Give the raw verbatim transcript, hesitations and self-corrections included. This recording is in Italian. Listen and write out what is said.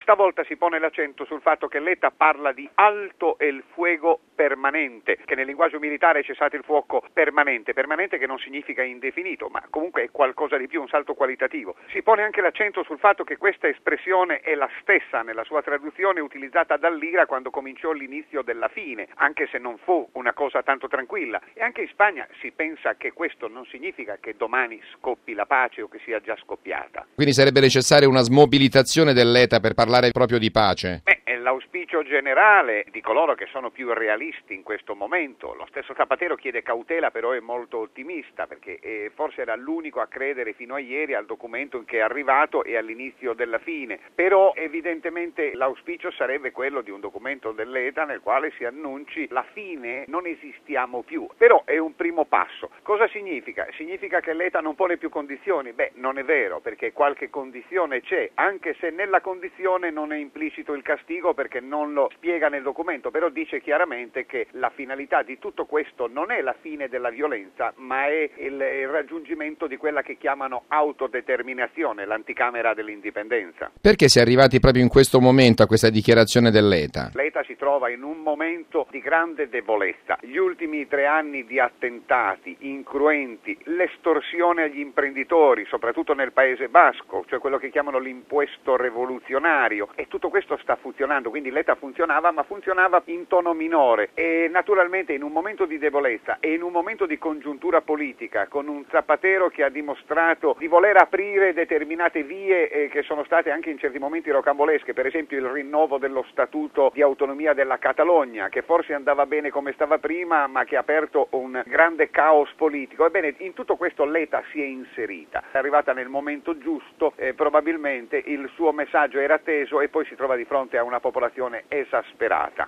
Stavolta si pone l'accento sul fatto che Letta parla di alto el fuego permanente, che nel linguaggio militare è cessato il fuoco permanente, permanente che non significa indefinito, ma comunque è qualcosa di più, un salto qualitativo. Si pone anche l'accento sul fatto che questa espressione è la stessa nella sua traduzione utilizzata dall'Ira quando cominciò l'inizio della fine, anche se non fu una cosa tanto tranquilla. E anche in Spagna si pensa che questo non significa che domani scoppi la pace o che sia già scoppiata. Quindi sarebbe necessaria una smobilitazione dell'E T A per parlare proprio di pace? Beh, è l'auspicio generale di coloro che sono più realisti in questo momento. Lo stesso Zapatero chiede cautela, però è molto ottimista, perché eh, forse era l'unico a credere fino a ieri al documento che è arrivato e all'inizio della fine. Però evidentemente l'auspicio sarebbe quello di un documento dell'E T A nel quale si annunci la fine, non esistiamo più. Però è un primo passo. Cosa significa? Significa che l'E T A non pone più condizioni? Beh, non è vero, perché qualche condizione c'è, anche se nella condizione non è implicito il castigo, perché non lo spiega nel documento, però dice chiaramente che la finalità di tutto questo non è la fine della violenza, ma è il, il raggiungimento di quella che chiamano autodeterminazione, l'anticamera dell'indipendenza. Perché si è arrivati proprio in questo momento a questa dichiarazione dell'E T A? L'E T A si trova in un momento di grande debolezza. Gli ultimi tre anni di attentati incruenti, l'estorsione agli imprenditori, soprattutto nel Paese Basco, cioè quello che chiamano l'impuesto rivoluzionario, e tutto questo sta funzionando, quindi l'E T A funzionava, ma funzionava in tono minore e naturalmente in un momento di debolezza e in un momento di congiuntura politica, con un Zapatero che ha dimostrato di voler aprire determinate vie eh, che sono state anche in certi momenti rocambolesche, per esempio il rinnovo dello statuto di autonomia della Catalogna, che forse andava bene come stava prima, ma che ha aperto un grande caos politico. Ebbene, in tutto questo l'E T A si è inserita, è arrivata nel momento giusto, eh, probabilmente il suo messaggio era atteso e poi si trova di fronte a una popolazione esasperata.